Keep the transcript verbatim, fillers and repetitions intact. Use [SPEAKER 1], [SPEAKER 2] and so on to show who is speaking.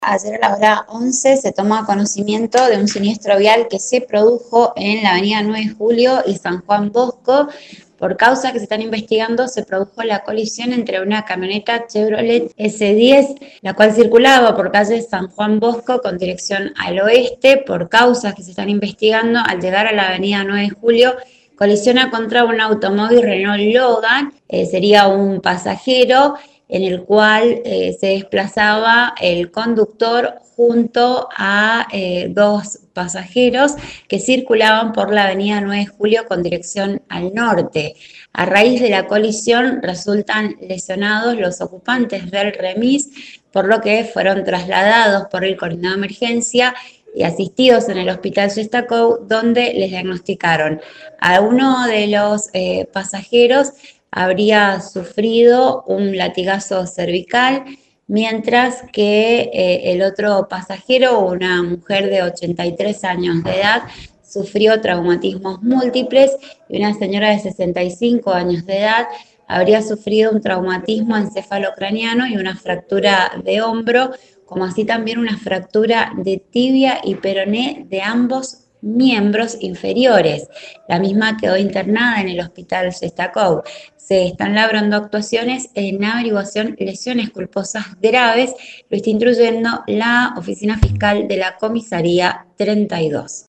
[SPEAKER 1] Ayer a la hora once se toma conocimiento de un siniestro vial que se produjo en la avenida nueve de julio y San Juan Bosco. Por causas que se están investigando, se produjo la colisión entre una camioneta Chevrolet ese diez, la cual circulaba por calle San Juan Bosco con dirección al oeste. Por causas que se están investigando, al llegar a la avenida nueve de julio, colisiona contra un automóvil Renault Logan, eh, sería un pasajero en el cual eh, se desplazaba el conductor junto a eh, dos pasajeros que circulaban por la avenida nueve de julio con dirección al norte. A raíz de la colisión resultan lesionados los ocupantes del remis, por lo que fueron trasladados por el coordinador de emergencia y asistidos en el hospital Yestacou, donde les diagnosticaron a uno de los eh, pasajeros habría sufrido un latigazo cervical, mientras que eh, el otro pasajero, una mujer de ochenta y tres años de edad, sufrió traumatismos múltiples y una señora de sesenta y cinco años de edad habría sufrido un traumatismo encefalocraniano y una fractura de hombro, como así también una fractura de tibia y peroné de ambos miembros inferiores. La misma quedó internada en el hospital Yestacou. Se están labrando actuaciones en averiguación lesiones culposas graves, lo está instruyendo la Oficina Fiscal de la Comisaría treinta y dos.